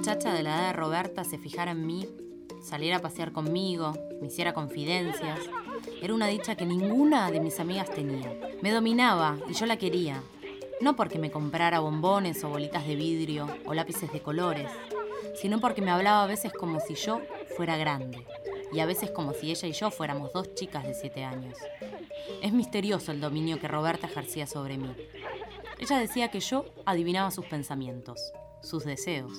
muchacha de la edad de Roberta se fijara en mí, saliera a pasear conmigo, me hiciera confidencias, era una dicha que ninguna de mis amigas tenía. Me dominaba y yo la quería, no porque me comprara bombones o bolitas de vidrio o lápices de colores, sino porque me hablaba a veces como si yo fuera grande y a veces como si ella y yo fuéramos dos chicas de 7 años. Es misterioso el dominio que Roberta ejercía sobre mí. Ella decía que yo adivinaba sus pensamientos, sus deseos.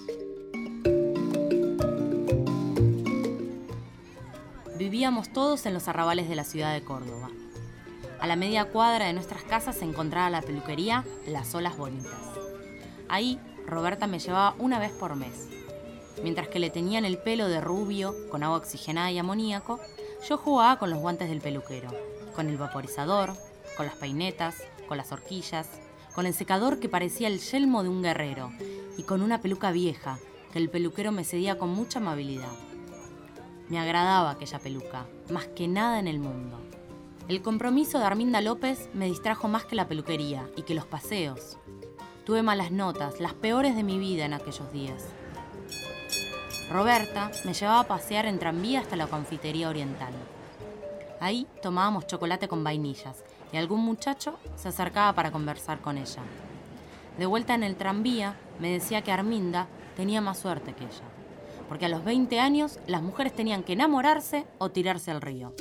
Vivíamos todos en los arrabales de la ciudad de Córdoba. A la media cuadra de nuestras casas se encontraba la peluquería Las Olas Bonitas. Ahí, Roberta me llevaba una vez por mes. Mientras que le tenían el pelo de rubio, con agua oxigenada y amoníaco, yo jugaba con los guantes del peluquero, con el vaporizador, con las peinetas, con las horquillas, con el secador que parecía el yelmo de un guerrero y con una peluca vieja que el peluquero me cedía con mucha amabilidad. Me agradaba aquella peluca, más que nada en el mundo. El compromiso de Arminda López me distrajo más que la peluquería y que los paseos. Tuve malas notas, las peores de mi vida en aquellos días. Roberta me llevaba a pasear en tranvía hasta la confitería oriental. Ahí tomábamos chocolate con vainillas y algún muchacho se acercaba para conversar con ella. De vuelta en el tranvía me decía que Arminda tenía más suerte que ella, porque a los 20 años las mujeres tenían que enamorarse o tirarse al río.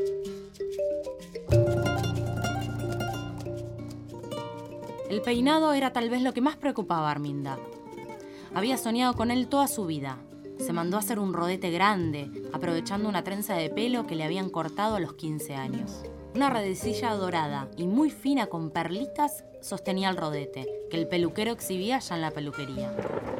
El peinado era tal vez lo que más preocupaba a Arminda. Había soñado con él toda su vida. Se mandó a hacer un rodete grande, aprovechando una trenza de pelo que le habían cortado a los 15 años. Una redecilla dorada y muy fina con perlitas sostenía el rodete, que el peluquero exhibía ya en la peluquería.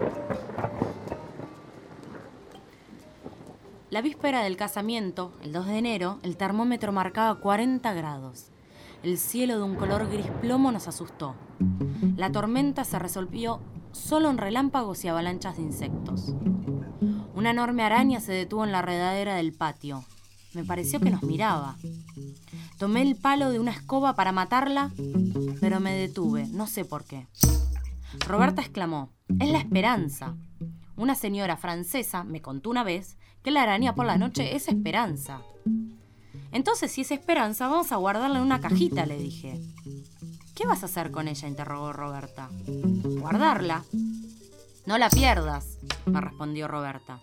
La víspera del casamiento, el 2 de enero, el termómetro marcaba 40 grados. El cielo de un color gris plomo nos asustó. La tormenta se resolvió solo en relámpagos y avalanchas de insectos. Una enorme araña se detuvo en la redadera del patio. Me pareció que nos miraba. Tomé el palo de una escoba para matarla, pero me detuve, no sé por qué. Roberta exclamó: «Es la esperanza». Una señora francesa me contó una vez que la araña por la noche es esperanza. «Entonces, si es esperanza, vamos a guardarla en una cajita», le dije. «¿Qué vas a hacer con ella?», interrogó Roberta. «Guardarla». «No la pierdas», me respondió Roberta.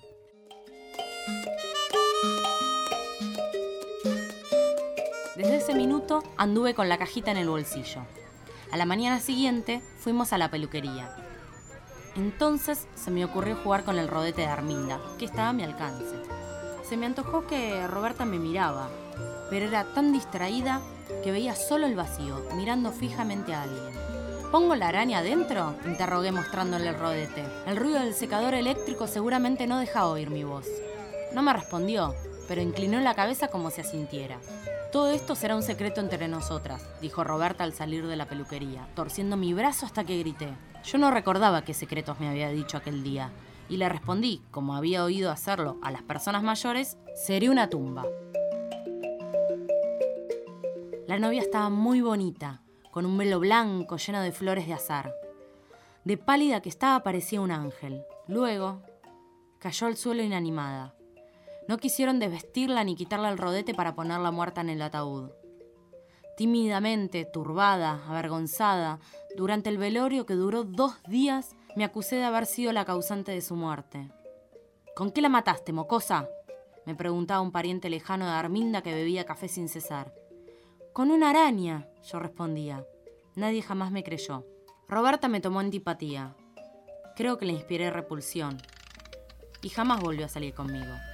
Desde ese minuto anduve con la cajita en el bolsillo. A la mañana siguiente fuimos a la peluquería. Entonces se me ocurrió jugar con el rodete de Arminda, que estaba a mi alcance. Se me antojó que Roberta me miraba, pero era tan distraída que veía solo el vacío, mirando fijamente a alguien. «¿Pongo la araña adentro?», interrogué mostrándole el rodete. El ruido del secador eléctrico seguramente no dejaba oír mi voz. No me respondió, pero inclinó la cabeza como si asintiera. «Todo esto será un secreto entre nosotras», dijo Roberta al salir de la peluquería, torciendo mi brazo hasta que grité. Yo no recordaba qué secretos me había dicho aquel día, y le respondí, como había oído hacerlo a las personas mayores: «Seré una tumba». La novia estaba muy bonita, con un velo blanco lleno de flores de azahar. De pálida que estaba parecía un ángel. Luego cayó al suelo inanimada. No quisieron desvestirla ni quitarle el rodete para ponerla muerta en el ataúd. Tímidamente, turbada, avergonzada, durante el velorio que duró 2 días, me acusé de haber sido la causante de su muerte. «¿Con qué la mataste, mocosa?», me preguntaba un pariente lejano de Arminda que bebía café sin cesar. «Con una araña», yo respondía. Nadie jamás me creyó. Roberta me tomó antipatía. Creo que le inspiré repulsión. Y jamás volvió a salir conmigo.